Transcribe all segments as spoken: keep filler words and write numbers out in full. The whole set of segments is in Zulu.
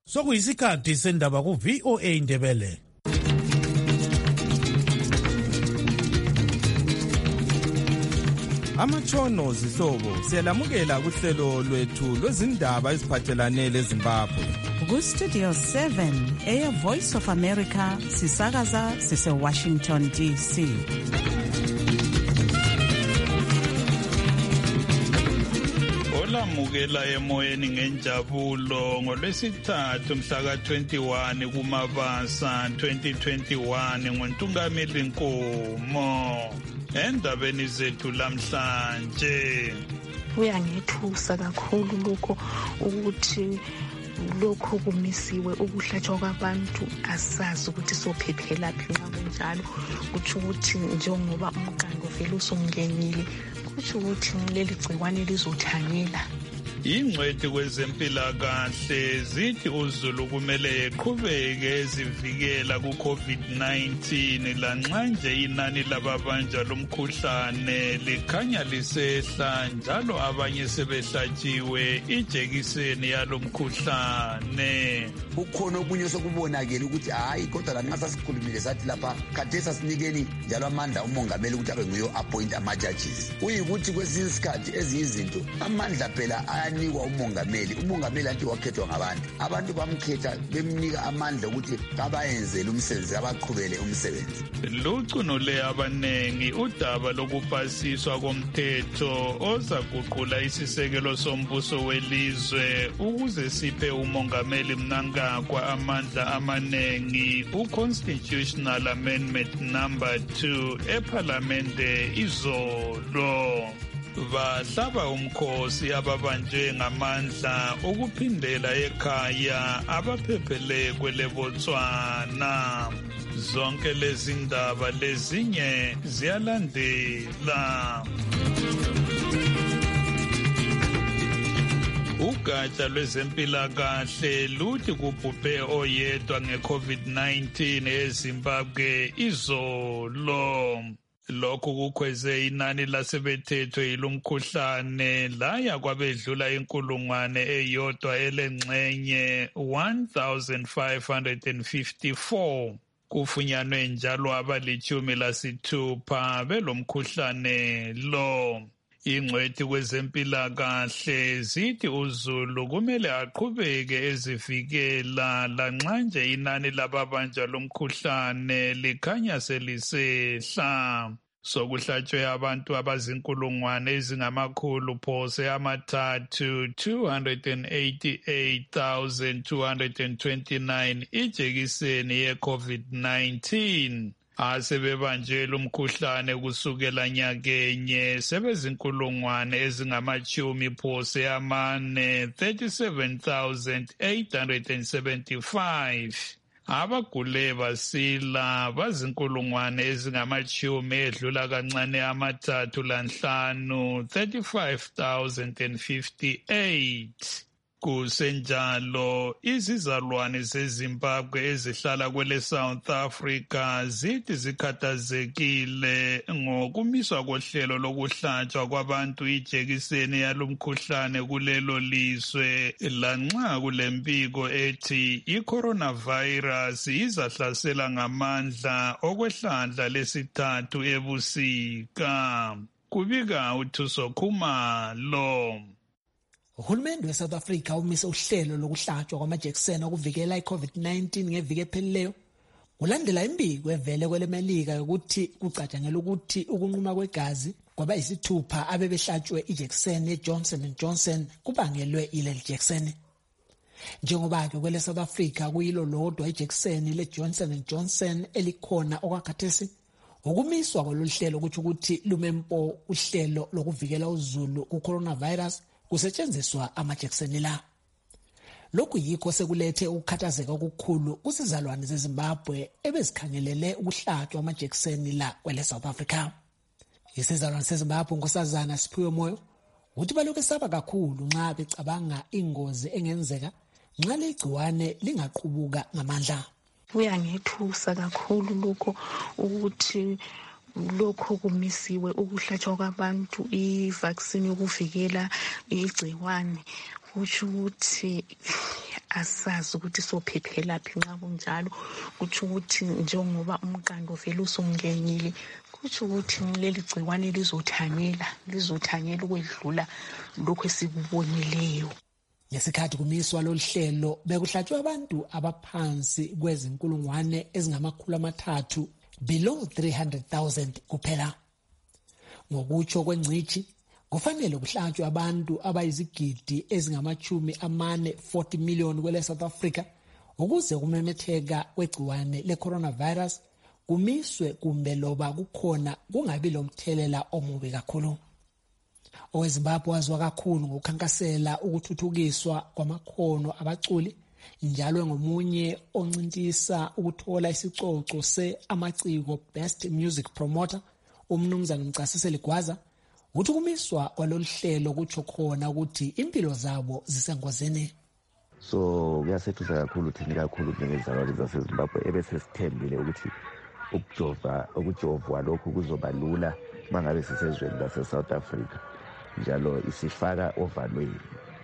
Sokuyisikhathi sendaba ku V O A Ndebele. Amatshono zihlobo siyalamukela kuhlelo lwethu lwezindaba eziphathelane leZimbabwe. Ku Studio seven eya Voice of America sisakaza sise Washington D C. Olamukela emoyeni ngenjabulo ngolwesithathu mhla ka twenty-one kuMabasa twenty twenty-one ngoNtungameli Nkomo. Endabeni zethu lamhlanje kuyangethusa kakhulu lokho ukuthi lokho kumisiwe ukuhlatshwa kwabantu asazi ukuthi sophephela phi nxa kunjalo kuthi ukuthi njengoba umqando vele usongenile kuthi ukuthi leli gciwane lizothanyela. Ingcwethi kwezempilakahle zithi uZulu kumele eqhubeke ezivikela ku COVID nineteen lanxa nje inani lababanjwa lomkhuhlane likhanya lisehla njalo abanye sebehlatshiwe ijekiseni yalomkhuhlane. Ukhona okunye sokubonakala ukuthi hayi kodwa lanxa sasikhulumile sathi lapha khathesi sinikeni njalo amandla umongameli ukuthi abe nguye appoint ama judges. Uyikuthi kwesinye isikhathi eziyizinto amandla phela ayanikwa umongameli. Umongameli anti wakhethwa ngabantu. Abantu bamkhetha bemnika amandla ukuthi abayenzele umsebenzi abaqhubele umsebenzi. Lucunule abanengi udaba lokupasiswa komthetho ozaguqula isisekelo sombuso welizwe ukuze siphe umongameli mnanga kwa amandla amanengi u-Constitutional Amendment number two eParlamente izolo. Bahlaba umkhosi ababanjwe ngamandla ukuphindela ekhaya abaphephele kwele Botswana. Zonke lezi ndaba lezinye ziyalandela. Ugatsha lwezempilakahle luthi kubhubhe oyedwa nge-COVID nineteen eZimbabwe izolo. Lokhu kukhweze inani lasebethethwe yilumkhuhlane laya kwabedlula inkulungwane eyodwa elengxenye one thousand five hundred fifty-four. Kufunyanwe njalo abalitshumi lasithupha belomkhuhlane lo. Ingcwethi kwezempilakahle zithi uZulu kumele aqhubeke ezivikela lanxa nje inani lababanjwa lomkhuhlane likhanya selisehla. Sokuhlatshwe abantu abazinkulungwane ezingamakhulu phose amathathu two hundred eighty-eight thousand two hundred twenty-nine ijekiseni ye-COVID nineteen. Asebebanjwe lumkhuhlane kusukela nyakenye sebezinkulungwane ezingamachumi phose amane thirty-seven thousand eight hundred seventy-five. Abagule basila bazinkulungwane ezingamachumi edlula kancane amathathu lanhlanu thirty-five thousand fifty-eight. Kusenjalo izizalwane zeZimbabwe ezihlala kwele South Africa zithi zikhathazekile ngokumiswa kohlelo lokuhlatshwa kwabantu ijekiseni yalomkhuhlane kulelo lizwe lanxa kulembiko ethi i-coronavirus izahlasela ngamandla okwehlandla lesithathu ebusika. Kubika uThuso Khumalo. Uhulumende weSouth Africa umise uhlelo lokuhlatshwa kwamajekiseni okuvikela i-COVID nineteen ngeviki ephelileyo. Kulandela imbiko evele kwelemelika yokuthi kucatshangela ukuthi ukunquma kwegazi kwabayisithupha abebehlatshwe ijekiseni ye-Johnson and Johnson kubangelwe ileli jekiseni. Njengoba-ke kwele South Africa kuyilo lodwa ijekiseni le-Johnson and Johnson elikhona okwakhathesi, ukumiswa kwalolu hlelo kuthi ukuthi lumempo uhlelo lokuvikela uZulu ku-coronavirus kusetshenziswa amajekiseni la. Lokhu yikho sekulethe ukukhathazeka okukhulu kusizalwane zeZimbabwe ebezikhangelele ukuhlatshwa amajekiseni la kwele South Africa. Isizalwane seZimbabwe Nkosazana Siphiwe Moyo uthi balokhu esaba kakhulu nxa becabanga ingozi engenzeka nxa legciwane lingaqhubuka ngamandla. Kuyangethusa kakhulu lokho ukuthi lokho kumisiwe ukuhlatshwa kwabantu i-vaccine yokuvikela igciwane kuthi ukuthi asazi ukuthi sophephelaphi nxa kunjalo. Kutsho ukuthi njengoba umqando vele usungenile, kutsho ukuthi leli gciwane lizothanyela lizothanyela ukwedlula lokho esikubonileyo. Ngesikhathi kumiswa loluhlelo bekuhlatshwe abantu abaphansi kwezinkulungwane ezingamakhulu amathathu below three hundred thousand kuphela. Ngokutsho kwengcithi kufanele kuhlatshwe abantu abayizigidi ezingamachumi amane forty million kwele South Africa ukuze kumemetheka kwegciwane le-coronavirus kumiswe kumbe loba kukhona kungabi lomthelela omubi kakhulu. OweZimbabwe waziwa kakhulu ngokukhankasela ukuthuthukiswa kwamakhono abaculi, njalo ngomunye oncintisa ukuthola isicoco se-amaciko Best Music Promoter, umnumzana Mcasiseli Gwaza, uthi kumiswa kwalolu hlelo kutsho khona ukuthi impilo zabo zisengozini. So kuyasethusa kakhulu thina kakhulu njengezalwane zaseZimbabwe ebesesithembile ukuthi ukujova ukujovwa lokhu kuzoba lula mangabe sisezweni lase-South Africa, njalo isifaka ovalweni.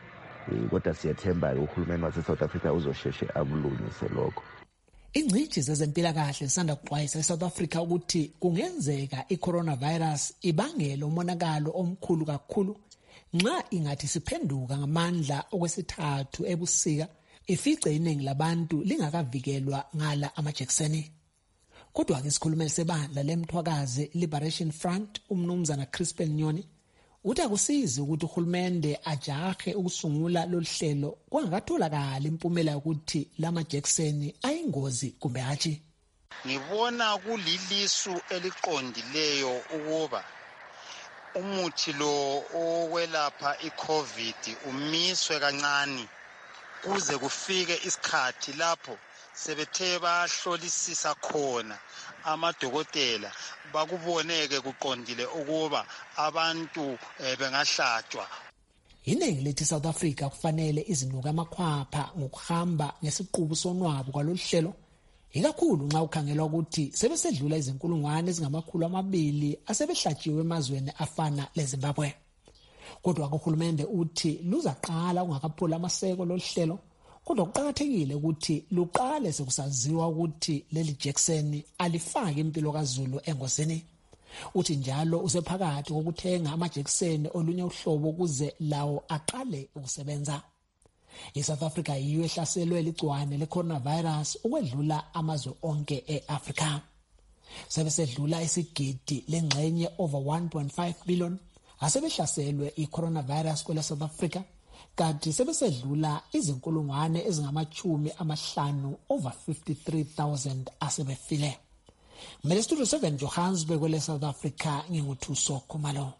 Kodwa siyathemba uhulumeni wase-South Africa uzosheshe akulungise lokho. Ingcitshi zezempilakahle zisanda kuxwayisa eSouth Africa ukuthi kungenzeka i-coronavirus ibangele umonakalo omkhulu kakhulu nxa ingathi siphenduka ngamandla okwesithathu ebusika ifice iningi labantu lingakavikelwa ngala amajekiseni. Kodwa-ke isikhulumeli sebandla lemthwakazi Liberation Front umnumzana Crispin Nyoni uthi akusizi ukuthi uhulumende ajahe ukusungula lolu hlelo kwangakatholakali impumela yokuthi lamajekiseni ayingozi kumbe hatshi. Ngibona kulilisu eliqondileyo ukuba umuthi lo okwelapha iCovid umiswe kancane kuze kufike isikhathi lapho sebethe bahlolisisa khona amadokotela bakuboneke kuqondile ukuba abantu e, bengahlatshwa. Iningi lethi South Africa kufanele izinuka amakhwapha ngokuhamba ngesiqubu sonwabo kwalolu hlelo, ikakhulu nxa ukhangelwa ukuthi sebesedlula izinkulungwane ezingamakhulu amabili asebehlatshiwe emazweni afana leZimbabwe. Kodwa uhulumende uthi luzaqala ungakaphula amaseko lolu hlelo, kodwa kuqakathekile ukuthi luqale sekusaziwa ukuthi leli jekiseni alifaki impilo kaZulu engozini. Uthi njalo usephakathi kokuthenga amajekiseni olunye uhlobo ukuze lawo aqale ukusebenza. ISouth Africa yiyo ehlaselwe ligciwane le-coronavirus ukwedlula amazwe onke e-Afrika. Sebesedlula isigidi lengxenye over one point five billion asebehlaselwe i-coronavirus kwele South Africa, kanti sebesedlula izinkulungwane ezingamachumi amahlanu over fifty-three thousand asebefile. Kumele Studio seven Johannesburg kwele South Africa, nginguthuso Khumalo.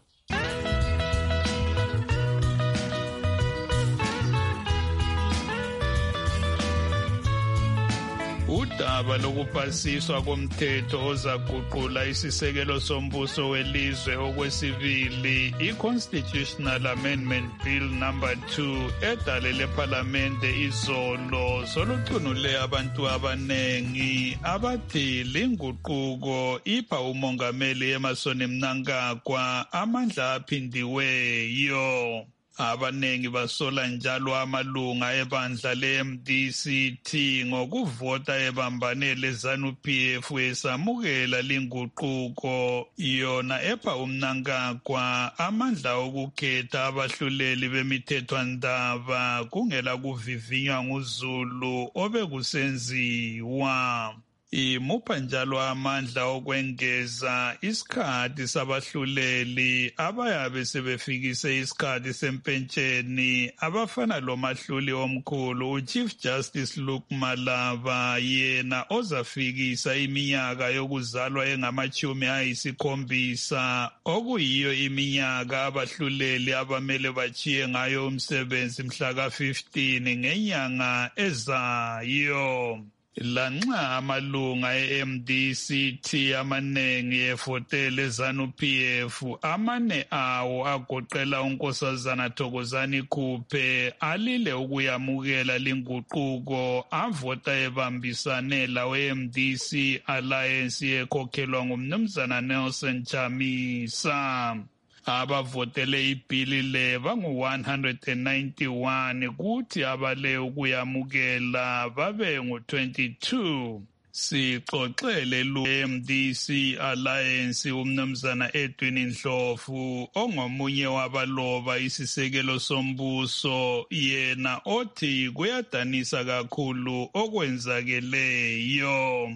Udaba lokupasiswa komthetho ozaguqula isisekelo sombuso welizwe okwesibili, i-Constitutional Amendment Bill number two edalele parliamente izolo solucunule abantu abanengi abathi linguquko ipha umongameli Emmerson Mnangagwa amandla aphindiweyo. Abanengi basola njalo amalunga ebandla le-M D C T ngokuvota ebambane le-ZANU-P F esamukela linguquko yona epha uMnangagwa amandla okukhetha abahluleli bemithethwandaba kungela kuvivinywa nguZulu obekusenziwa. Imupha njalo amandla okwengeza isikhathi sabahluleli abayabe sebefikise isikhathi sempentsheni abafana lomahluli omkhulu uChief Justice Luke Malaba, yena ozafikisa iminyaka yokuzalwa engamachumi ayisikhombisa okuyiyo iminyaka abahluleli abamele bachiye ngayo umsebenzi mhla ka fifteen ngenyanga ezayo. Lanxa amalunga e-M D C T amanengi efotele eZANU-P F amane awo agoqela unkosazana Thokozani Khuphe alile ukuyamukela linguquko avota ebambisane lawe-M D C Alliance ekhokhelwa ngumnumzana Nelson Chamisa. abavotele ibhili le bangu one hundred ninety-one kuthi abale ukuyamukela babe ngu twenty-two. Sixoxele lu-M D C Alliance umnumzana Edwin Ndlovu ongomunye wabaloba isisekelo sombuso, yena othi kuyadanisa kakhulu okwenzakeleyo.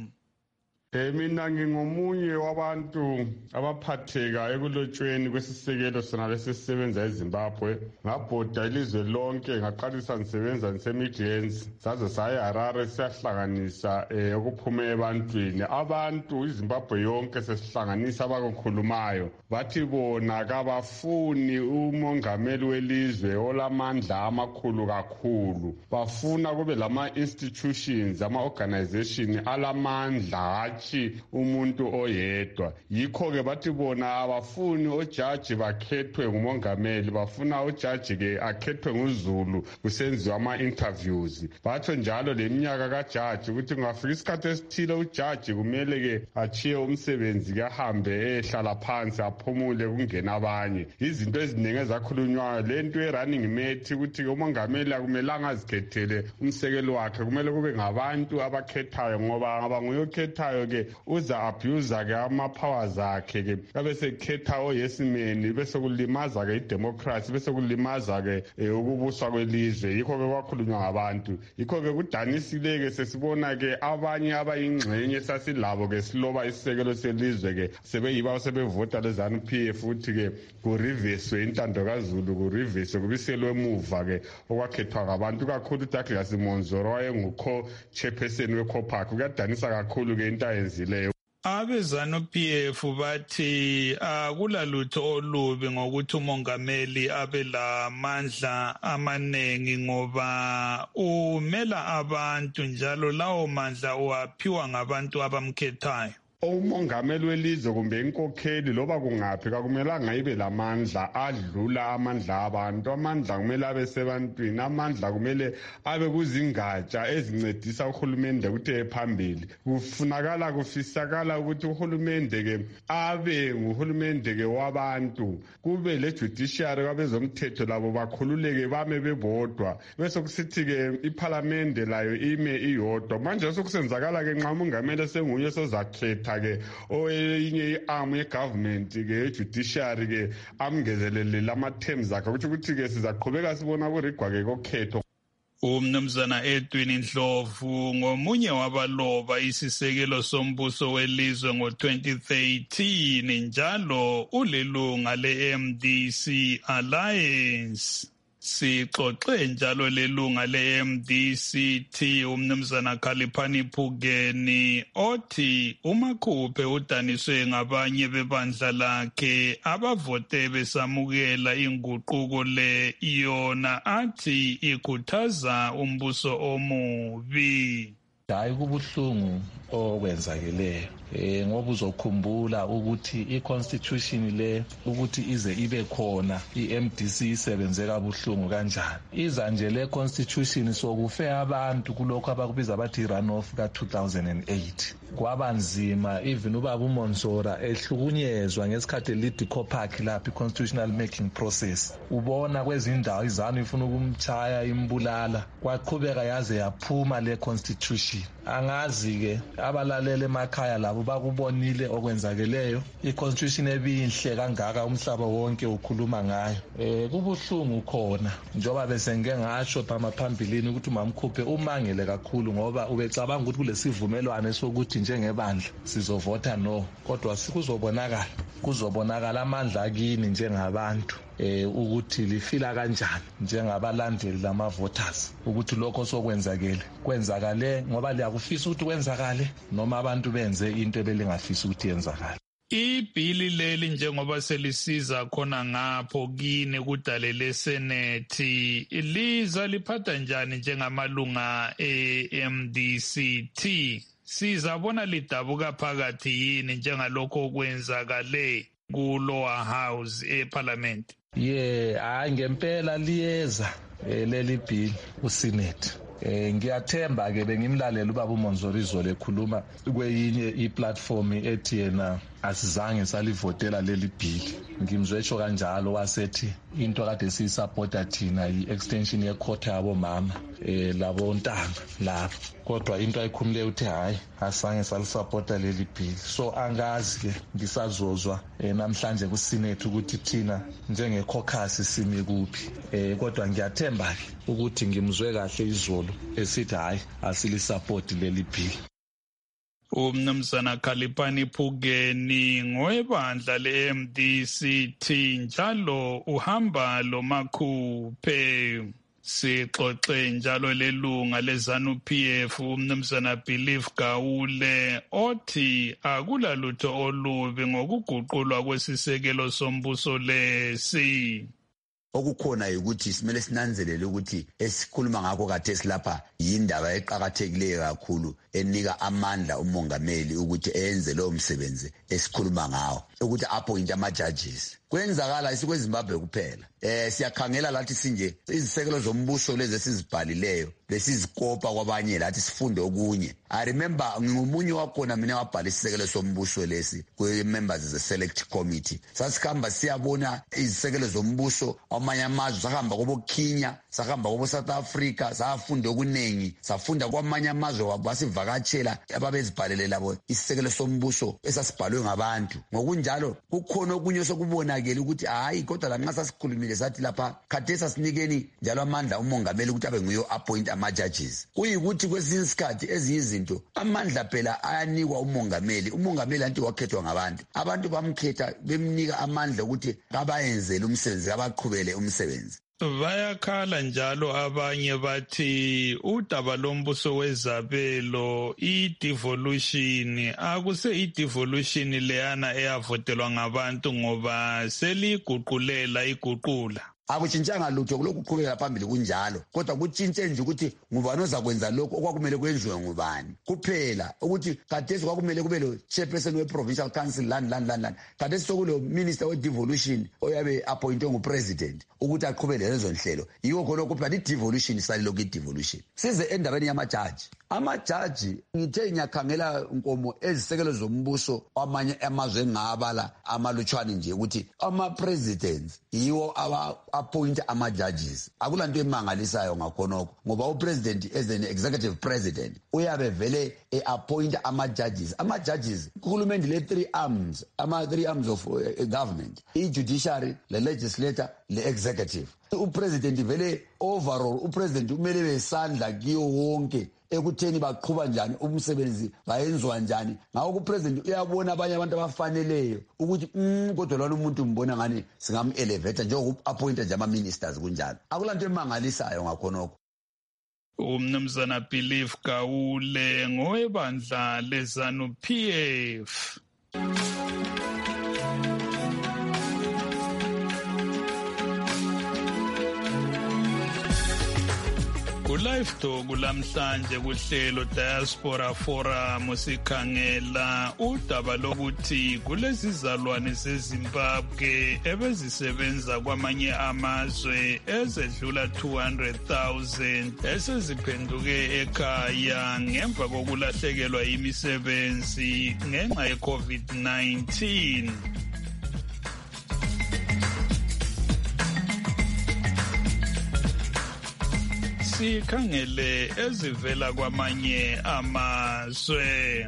Eh mina ngingomunye wabantu abaphatheka ekulotshweni kwesisekelo sona lesisebenza eZimbabwe. Ngabhoda ilizwe lonke, ngaqalisa ngisebenza ngiseMidlands saze saya eHarare siyahlanganisa eh ukuphume ebantwini. Abantu iZimbabwe yonke sesihlanganisa abakukhulumayo. Bathi bona kabafuni umongameli welizwe olamandla amakhulu kakhulu. Bafuna kube lama institutions, ama organization alamandla umuntu oyedwa. Yikho ke bathi bona abafuni ojaji bakhethwe ngumongameli, bafuna ojaji ke akhethwe nguZulu kusenziwa ama interviews. Batho njalo leminyaka kajaji ukuthi ngafika isikhathi esithile ujaji kumele ke achiye umsebenzi ke ahambe ehlala phansi aphumule kungena abanye. Izinto eziningi ezakhulunywayo lento e-running mate ukuthi umongameli akumelanga azikhethele umsekelo wakhe, kumele kube ngabantu abakhethayo ngoba abanguye okhethayo ke uza abuse ke ama powers akhe ke bese khetha oyesimeni bese kulimaza ke idemocracy bese kulimaza ke ukubuswa kwelizwe. Yikho ke kwakhulunywa ngabantu, yikho ke kudanisile ke sesibona ke abanye abayingxenye sasilabo ke siloba isisekelo selizwe ke sebeyiba sebevota lezanu P F futhi ke ku reverse intando kaZulu ku reverse kubiselwe emuva ke okwakhethwa ngabantu kakhulu. Douglas Monzoro wayengukho chairperson we COPAC. Kuyadanisa kakhulu ke into ayenzileyo. Abezanu P F bathi akulalutho olubi ngokuthi umongameli abe lamandla amaningi ngoba umela abantu njalo lawo mandla uwaphiwa ngabantu abamkhethayo. Umongameli welizwe kumbe inkokheli loba kungaphi kakumelanga ibe lamandla adlula amandla abantu. Amandla kumele abe sebantwini, amandla kumele abe kuzingatsha ezincedisa uhulumende ukuthi ephambili. Kufunakala kufisakala ukuthi uhulumende ke abe nguhulumende ke wabantu, kube le judiciary kwabezomthetho labo bakhululeke bame bebodwa, bese kusithi ke iparlamente layo ime iyodwa. Manje sokusenzakala ke nxa umongameli senguye sozakhetha ke oyinye iarm yegovernment ke judiciary ke amngezelele lama terms akhe ukuthi ukuthi ke sizaqhubeka sibona kurigwa ke kokhetho. Umnumzana Edwin Ndlovu ngomunye wabaloba isisekelo sombuso welizwe ngo twenty thirteen njalo ulilunga le-M D C Alliance. Sixoxe njalo lelunga le-M D C T umnumzana Khaliphani Phukeni othi uMakhuphe udaniswe ngabanye bebandla lakhe abavote besamukela inguquko le yona athi ikhuthaza umbuso omubi. Hayi kubuhlungu okwenzakeleyo eh ngoba uzokhumbula ukuthi iconstitution le ukuthi ize ibe khona iM D C isebenze kabuhlungu kanjani. Iza nje le constitution sokufe abantu kulokho abakubiza bathi runoff ka two thousand eight. Kwabanzima even ubaba uMonsora ehlukunyezwa ngesikhathi lead COPAC lapha constitutional making process. Ubona kwezindawo izanu ifuna ukumchaya imbulala kwaqhubeka yaze yaphuma le constitution. Angazi ke abalalele emakhaya labo bakubonile okwenzakeleyo. I-constitution ebinhle kangaka umhlaba wonke ukhuluma ngayo. Eh kubuhlungu khona njoba bese ngeke ngasho phambilini ukuthi uMakhuphe umangele kakhulu ngoba ubecabanga ukuthi kulesivumelwano sokuthi njengebandla sizovota no, kodwa sikuzobonakala kuzobonakala amandla akini njengabantu eh ukuthi lifila kanjani njengabalandeli lama voters ukuthi lokho sokwenzakele kwenzakale ngoba liyakufisa ukuthi kwenzakale noma abantu benze into ebelingafisa ukuthi yenzakale. Ibhili leli njengoba selisiza khona ngapho kini kudalele Senate liza liphatha njani njengamalunga e-M D C T? Sizabona lidabuka phakathi yini njengalokho okwenzakale ku lower house eParliament? Ye hayi ngempela liyeza leli bill uSenate. Eh ngiyathemba ke bengimlalela ubaba uMonzori izolo ekhuluma kweyinye iplatform ethi yena asizange salivotela leli bill. ngimzwetsho kanjalo wasethi into kade siyisupporta thina yi-extension yekhotha yabomama eh labo ntanga lapho, kodwa into ayikhumule uthi hayi asange salisupporta leli bill. So angazi ke ngisazozwa eh, namhlanje kusinethu ukuthi thina njengecaucus simi kuphi, eh kodwa ngiyathemba ke ukuthi ngimzwe kahle izolo esithi hayi asilisupport leli bill. Umnumzana Khalipani Phukeni ngowebandla le-M D C T njalo uhamba lo makhuphe. Sixoxe njalo lelunga le-ZANU-P F umnumzana Believe Gawule othi akulalutho olubi ngokuguqulwa kwesisekelo sombuso lesi. Okukhona ukuthi simele sinanzelele ukuthi esikhuluma ngakho khathesi lapha yindaba eqhakathekileyo kakhulu enika amandla umongameli ukuthi enze lo msebenzi esikhuluma ngawo, ukuthi appoint ama judges. Kwenzakala isikweZimbabwe kuphela. Eh siyakhangela lathi sinje izisekelo zombuso lezi esizibhalileyo lesizikopa kwabanye lathi sifunde okunye. I remember ngomunye wakhona mina wabhala isisekelo sombuso lesi kwe members ze select committee. Sasikhamba siyabona izisekelo zombuso amanye amazwe, sahamba kobo Kenya, sahamba kobo South Africa, safunda okunengi, safunda kwamanye amazwe wabasivakatshela ababezibhalele labo isisekelo sombuso esasibhalwe ngabantu. Ngokunjalo kukhona okunye sokubonakala ukuthi hayi kodwa la nxa sasikhulumile sathi lapha khathesi sinikeni njalo amandla umongameli ukuthi abe nguye appoint ama judges. Kuyikuthi kwesinye isikhathi eziyizinto amandla phela ayanikwa umongameli. Umongameli anti wakhethwa ngabantu, abantu bamkhetha bemnika amandla ukuthi abayenzele umsebenzi, abaqhubele umsebenzi. Bayakhala njalo abanye bathi udaba lombuso wezabelo i-devolution akuse i-devolution leyana eyavotelwa ngabantu ngoba seliguqulela iguqula. Akutshintshanga lutho kulokhu kuqhubeka phambili kunjalo, kodwa kutshintshe nje ukuthi ngubani ozakwenza lokho okwakumele kwenziwe ngubani kuphela, ukuthi khathesi kwakumele kube lo chairperson we provincial council land land land land, khathesi sokulo minister we devolution oyabe appointwe ngupresident ukuthi aqhubele lezo nhlelo. Yiwo khona ukuthi i-devolution isalilo ku-devolution. Size endabeni yamajaji. Amajaji ngithe ngiyakhangela inkomo ezisekelo zombuso amanye amazwe ngabala amalutshwane nje ukuthi ama presidents yiwo aba appoint ama judges. Akulanto emangalisayo ngakhonoko ngoba upresident as an executive president uyabe vele e appoint ama judges. Ama judges kuhulumende le three arms, ama three arms of uh, government, i judiciary, le legislature, le executive. Upresident vele overall upresident umele besandla kiyo wonke ekutheni baqhuba njani umsebenzi, bayenziwa njani. Ngawo kupresident uyabona abanye abantu abafaneleyo ukuthi mm kodwa lona umuntu umbona ngani singam elevate njengoku appointa nje ama ministers kunjalo. Akulanto emangalisayo ngakhonoko. Umnumzana Believe Gawule ngowebandla le-ZANU-P F. Live Talk lamhlanje kuhlelo Diaspora Forum sikhangela udaba lokuthi kulezizalwane zeZimbabwe ebezisebenza kwamanye amazwe ezedlula two hundred thousand eseziphenduke ekhaya ngemva kokulahlekelwa imisebenzi ngenxa ye-COVID nineteen. Sikhangele ezivela kwamanye amazwe.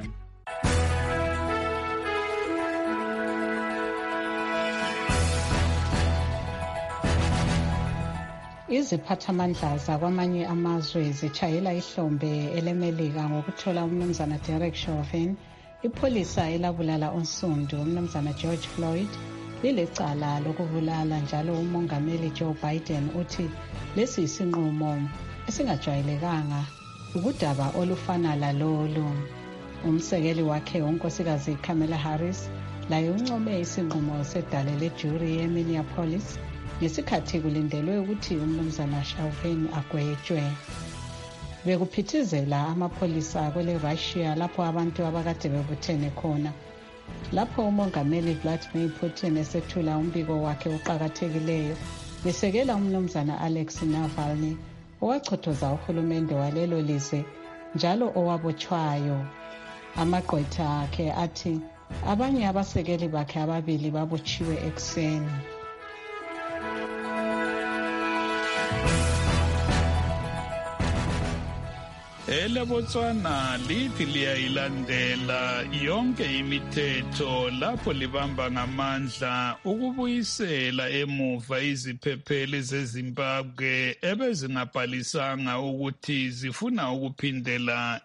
Iziphathamandla zakwamanye amazwe zitshayela ihlombe elemelika ngokuthola umnumzana Derek Chauvin, ipholisa elabulala unsundu umnumzana George Floyd, lilecala lokubulala. Njalo umongameli Joe Biden uthi lesi isinqumo esingajwayelekanga ukudaba olufana lalolu. Umsekeli wakhe unkosikazi Kamala Harris laye uncome isinqumo sedale lejuri eMinneapolis ngesikhathi kulindelwe ukuthi umnumzana Chauvin agwetshwe. Bekuphithizela amapholisa kwele Russia lapho abantu abakade bebuthene khona. Lapho umongameli Vladimir Putin esethula umbiko wakhe oqhakathekileyo besekela umnumzana Alexei Navalny owachothoza uhulumende walelo lizwe njalo owabotshwayo. Amagqwetha akhe athi Abanye abasekeli bakhe ababili babotshiwe ekuseni. EleBotswana lithi liyayilandela yonke imithetho lapho libamba ngamandla ukubuyisela emuva iziphepheli zeZimbabwe ebezingabhalisanga ukuthi zifuna ukuphindela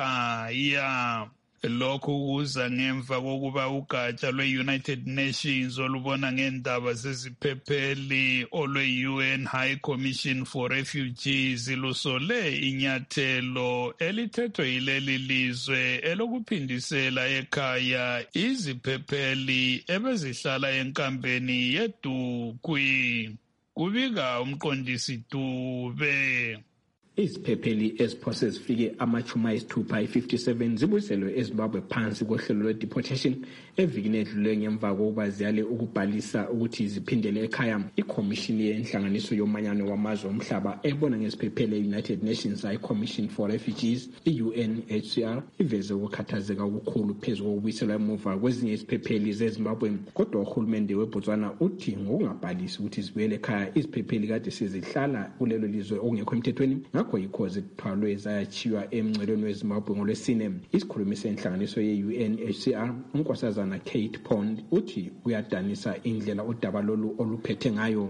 ekhaya. Lokhu kuza ngemva kokuba ugatsha lwe-United Nations olubona ngendaba zeziphepheli olwe-U N High Commission for Refugees lusole inyathelo elithethwe yileli lizwe elokuphindisela ekhaya iziphepheli ebezihlala enkambeni yeDukwi. Kubika umqondisi Dube. Iziphepheli eziphose zifike amachumi ayisithupha i-fifty-seven zibuyiselwe eZimbabwe phansi kohlelo lwe-deportation evikini edluleyo ngemva kokuba ziyale ukubhalisa ukuthi ziphindele ekhaya. Ikhomishini yenhlanganiso yomanyano wamazwe omhlaba ebona ngeziphepheli e-United Nations High Commission for Refugees, i-U N H C R, iveze ukukhathazeka okukhulu phezu kokubuyiselwa emuva kwezinye iziphepheli zeZimbabwe. Kodwa uhulumende weBotswana uthi ngokungabhalisi ukuthi zibuyele ekhaya iziphepheli kade sezihlala kulelo lizwe okungekho emthethweni, ngakho yikho zithwalwe zayachiywa emngcelweni weZimbabwe ngolwesine. Isikhulumi senhlanganiso ye-U N H C R, unkosazana Kate Pond, uthi uyadanisa indlela udaba lolu oluphethe ngayo.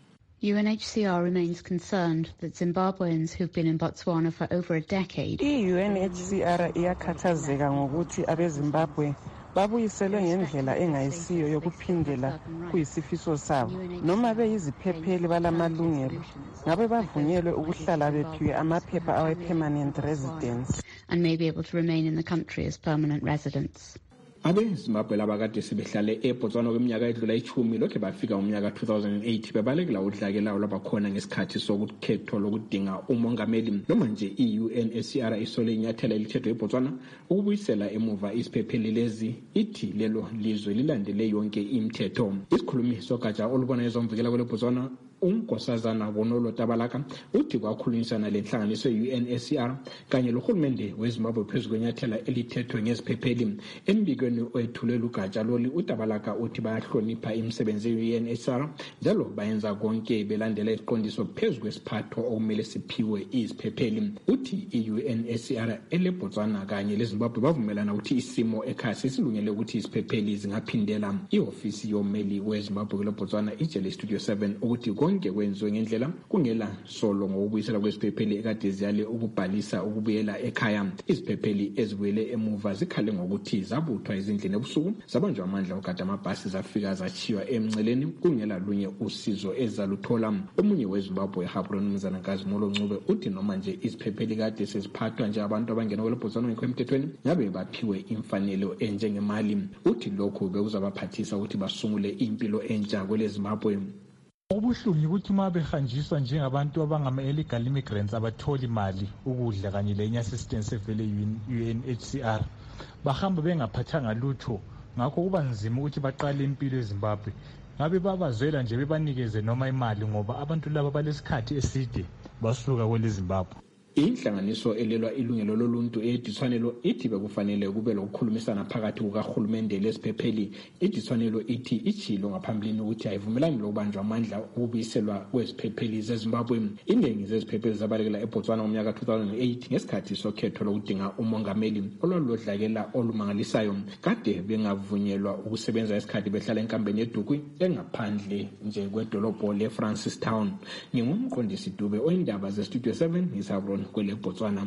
U N H C R remains concerned that Zimbabweans who've been in Botswana for over a decade. I-U N H C R iyakhathazeka ngokuthi abeZimbabwe babuyiselwe ngendlela engayisiyo yokuphindela kuyisifiso sabo. Noma beyiziphepheli balamalungelo, ngabe bavunyelwe ukuhlala bephiwe amaphepha awe-permanent residence. And may be able to remain in the country as permanent residents. abeZimbabwe labakade sebehlale eBotswana kweminyaka edlula ichumi lokhe bafika umnyaka two thousand eight bebalekela udlake lawo labakhona ngesikhathi sokukhethwa lokudinga umongameli. Noma nje i-U N H C R isole inyathela elithethwe eBotswana ukubuyisela emuva isiphepheli lezi, ithi lelo lizwe lilandele yonke imithetho. Isikhulumi sogatsha olubona ezomvikela kwele Botswana unkosazana Bonolo Tabalaka uthi kwakhulunyisana lenhlanganiso ye-U N H C R kanye lohulumende weZimbabwe phezu kwenyathela elithethwe ngeziphepheli. Embikweni oyethulela ugatsha loli uTabalaka uthi bayahlonipha imisebenzi ye-U N H C R njalo bayenza konke belandela isiqondiso phezu kwesiphatho okumele siphiwe iziphepheli. Uthi i-U N H C R eleBotswana kanye leZimbabwe bavumelana ukuthi isimo ekhaya sesilungele ukuthi iziphepheli zingaphindela. Ihofisi yommeli weZimbabwe kweleBotswana ijele Studio seven ukuthi konke kwenziwe ngendlela kungela solo ngokubuyisela kweziphepheli ekade ziyale ukubhalisa ukubuyela ekhaya. Iziphepheli ezibuyele emuva zikhale ngokuthi zabuthwa izindlini ebusuku, zabanjwa amandla okade amabhasi zafika zachiywa emngceleni kungela lunye usizo ezaluthola. Omunye weZimbabwe Habron Mzanakazi Molo Ncube uthi noma nje iziphepheli kade seziphathwa nje abantu abangena kweleBotswana ngekho emthethweni ngabe baphiwe imfanelo enjengemali. Uthi lokhu bekuzabaphathisa ukuthi basungule impilo entsha kweleZimbabwe. Ubuhlungu ukuthi uma behanjiswa njengabantu abangama-illegal immigrants abatholi imali, ukudla kanye lenye assistance evele U N H C R, bahamba bengaphathanga lutho, ngakho kuba nzima ukuthi baqale impilo eZimbabwe. Ngabe babazwela nje bebanikeze noma imali ngoba abantu laba balesikhathi eside basuka kwele Zimbabwe. Inhlanganiso elelwa ilungelo loluntu ediswanelo ithi bekufanele kube lokukhulumisana phakathi kukahulumende lesiphepheli. Idiswanelo ithi ichilo ngaphambilini ukuthi ayivumelani lokubanjwa amandla ukubuyiselwa kweziphepheli zeZimbabwe. Iningi zeziphepheli zabalekela eBotswana ngomnyaka two thousand eight ngesikhathi sokhetho lokudinga umongameli olwaludlakela olumangalisayo. Kade bengavunyelwa ukusebenza esikhathi behlala enkambeni yeDukwi engaphandle nje kwedolobho leFrancistown. Ngingumqondisi Dube oyindaba zeStudio seven ngisabona kwele Botswana.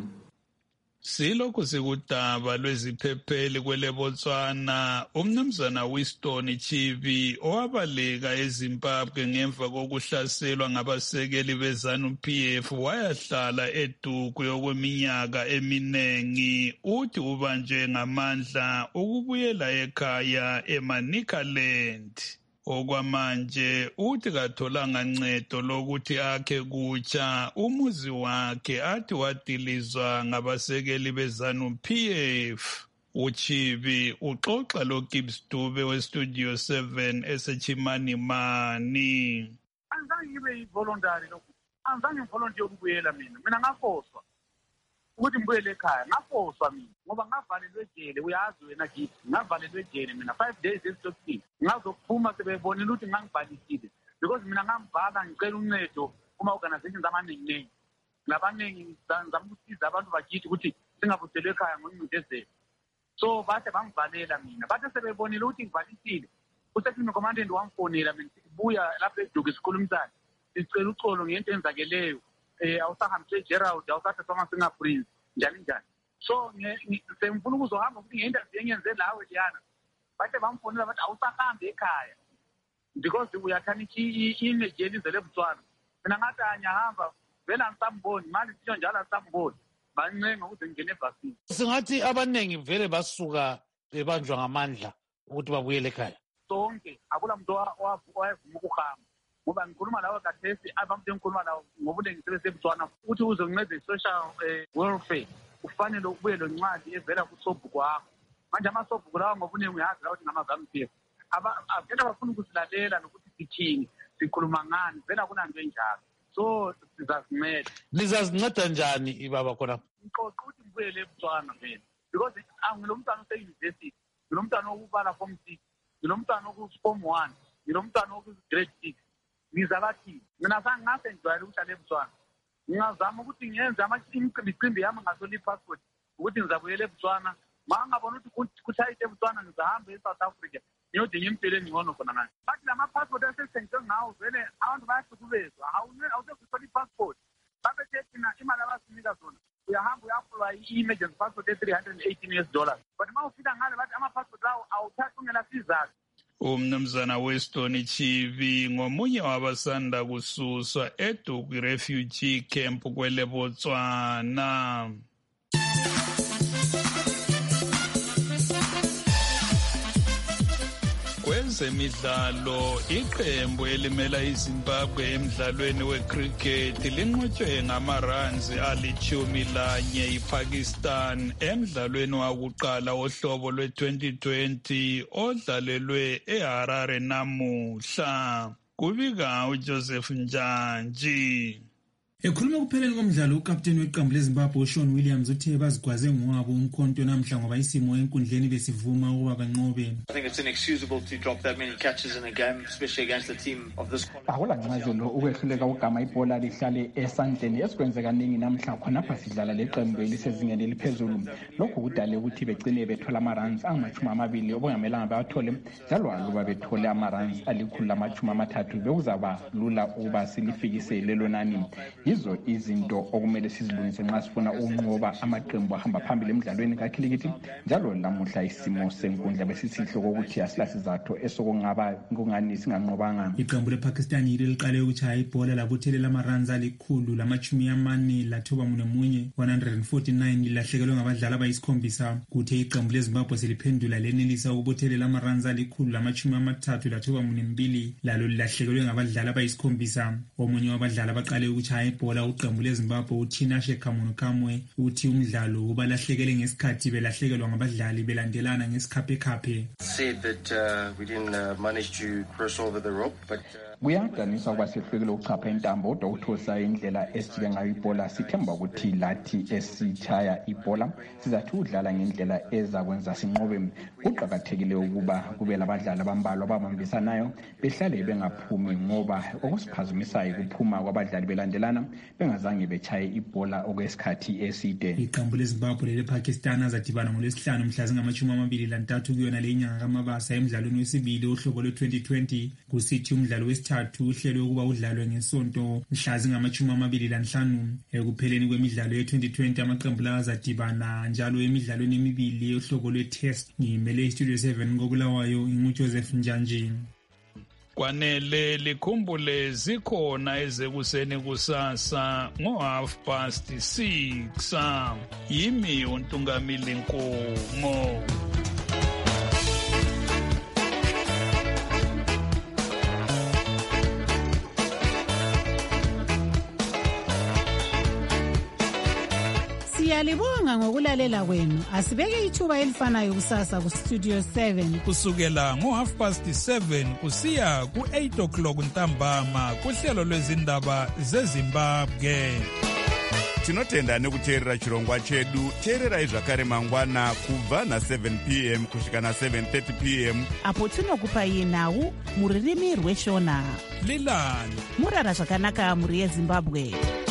Silokhu sikudaba lweziphepheli kwele Botswana, umnumzana Winston Chibi owabaleka eZimbabwe ngemva kokuhlaselwa ngabasekeli beZanu P F wayahlala eDukwi okweminyaka eminengi. Uthi ubanjwe ngamandla ukubuyela ekhaya eManicaland. Okwamanje uthi katholanga ncedo lokuthi akhe kutsha umuzi wakhe athi wadilizwa ngabasekeli beZanu P F. Uchibi uxoxa lo Gibbs Dube weStudio seven eseChimani Mani. Anzange ngibe yivoluntary lokhu. Anzange ngivolunteer ukubuyela mina. Mina ngafoswa. ukuthi ngibuyele ekhaya ngafoswa mina ngoba ngavalelwe ejele uyazi wena kithi ngavalelwe ejele mina five days esitokini ngazokuphuma sebebonile ukuthi ngangibhalisile because mina ngamvala ngicela uncedo kuma-organizations amaningi-ningi nabaningi ngizama ukusiza abantu bakithi ukuthi singabuselwe ekhaya ngoncindezelo so bathe bangivalela mina bathe sebebonile ukuthi ngivalisile usekhuluma commandant wamfonela mina sibuya lapha eduke sikhulumisana sicela uxolo ngento enzakeleyo um awusahambise Gerald awusathathwanga fingerprints njani njani so sengifuna ukuzohamba ukuthi nge-interview engenze lawe liyana bathe bamfonela bathi awusahambe ekhaya because uyakhanikha i-image yelizwe leBotswana mina ngathi anyahamba vele angisamboni mali sitsho njalo angisamboni bancenga ukuthi ngingene evasini. Singathi abaningi vele basuka bebanjwa ngamandla ukuthi babuyele ekhaya. Sonke akula muntu owayevuma ukuhamba ngoba ngikhuluma lawo kathesi abantu engikhuluma lawo ngobunengi sebeseBotswana ukuthi uze uncede social welfare kufanele ubuye lo ncwadi evela kusobhuku wakho manje amasobhuku lawo ngobunengi uyazi la ukuthi ngamazamphiko abantwana bafuna ukusilalela nokuthi sithini sikhuluma ngani vele kunanto enjalo so sizazinceda. Nizazinceda njani ibaba khona? Ngixoxa ukuthi ngibuyele eBotswana vele because angilomntwana ose-university ngilomntwana wokubala form six ngilomntwana woku-form one ngilomntwana woku-grade six ngizabathini mina sangingase ngijwayele ukuhlala eBotswana ngingazama ukuthi ngiyenze imicimbi yami ngasole i-passport ukuthi ngizabuyela eBotswana ma ngabona ukuthi kushayise eBotswana ngizahamba e-South Africa ngiyodinga impilo engcono khona ngani bathi la ma-passport asesengise ngawo vele abantu bayahlukuvezwa awusekuthola i-passport babethe thina imali abasinika zona uyahamba uya-apply i-emergency passport e-three hundred and eighteen US dollars but ma ufika ngale bathi ama-passport lawo awuthathi ungela sizathu. Umnumzana Weston Chivi ngomunye wabasanda kususwa eDuku refugee camp kwele Botswana. Kwezemidlalo iqembu elimela iZimbabwe emidlalweni wecricket linqotshwe ngama-runs alithumi lanye iPakistan emidlalweni wakuqala wohlobo lwe-twenty twenty odlalelwe eHarare namuhla. Kubika uJoseph Njanji. Ekhuluma kupheleni komdlalo ukapteni weqembu leZimbabwe uShaun Williams uthe bazigwaze ngowabo umkhonto namhla ngoba isimo enkundleni besivuma ukuba banqobe. I think it's inexcusable to drop that many catches in a game, especially against a team of this quality. Akula ncazelo ukwehluleka ugama ibhola lihlale esandleni esikwenze kaningi namhla khonapha sidlala leqembu elisezingeni eliphezulu. Lokhu kudale ukuthi begcine bethola ama-runs angamachumi amabili okungamelanga bawathole njalo aluba bethole ama-runs alikhulu lamachumi amathathu bekuzaba lula ukuba silifikise lelo nani. Izo izinto okumele sizilungise nxa sifuna ukunqoba amaqembu ahamba phambili emidlalweni kakhilikithi njalo lamuhla isimo senkundla besisihle kokuthi asilasizathu esokungaba kungani singanqobanga. Iqembu lePakistan yilo liqale ukuchaya ibhola labuthelela ama-runs alikhulu lamachumi amane lathoba munye one hundred forty-nine lilahlekelwe ngabadlali abayisikhombisa kuthe iqembu leZimbabwe seliphendula lenelisa ukubuthelela ama-runs alikhulu lamachumi amathathu lathoba mbili lalo lilahlekelwe ngabadlali abayisikhombisa. Omunye wabadlali abaqale ukuchaya ibhola uqembu leZimbabwe uThinashe Khamunukamwe uthi umdlalo ubalahlekele ngesikhathi belahlekelwa ngabadlali belandelana ngesikhapekhaphe. Said that uh, we didn't uh, manage to cross over the rope, but kuyadanisa ukuba sihlulekile ukuchapha intambo kodwa ukuthosa indlela esijike ngayo ibhola sithemba ukuthi lathi esitshaya ibhola sizathi udlala ngendlela ezakwenza sinqobe. Kuqakathekile ukuba kube labadlali abambalwa ababambisanayo behlale bengaphumi ngoba okusiphazumisayo kuphuma kwabadlali belandelana bengazange bechaye ibhola okwesikhathi eside. Iqembu leZimbabwe lePakistan azadibana ngolwesihlanu mhla zingamachumi amabili lantathu kuyona le nyanga kaMabasa emidlalweni wesibili ohlobo lwe-twenty twenty kusithi umdlalo wesithathu uhlelwe ukuba udlalwe ngesonto mhla zingamachumi amabili lanhlanu. Ekupheleni kwemidlalo ye-twenty twenty amaqembu lawa azadibana njalo emidlalweni emibili ohlobo lwe-test. Ngimele iStudio seven ngokulawayo inguJoseph Njanji. Kwanele likhumbule zikhona ezekuseni kusasa ngo half past six. Yimi uNtungamili Nkomo. Siyalibonga ngokulalela kwenu. Asibeke ithuba elifanayo kusasa ku Studio seven kusukela ngo half past seven kusiya ku eight o'clock ntambama kuhlelo lwezindaba zeZimbabwe. tinotenda nekuteerera chirongwa chedu. Teererai zvakare mangwana kubva na-seven p m kusvika na-seven thirty p m apo tinokupai nhau mururimi rweshona. Lilani murara zvakanaka muri yeZimbabwe.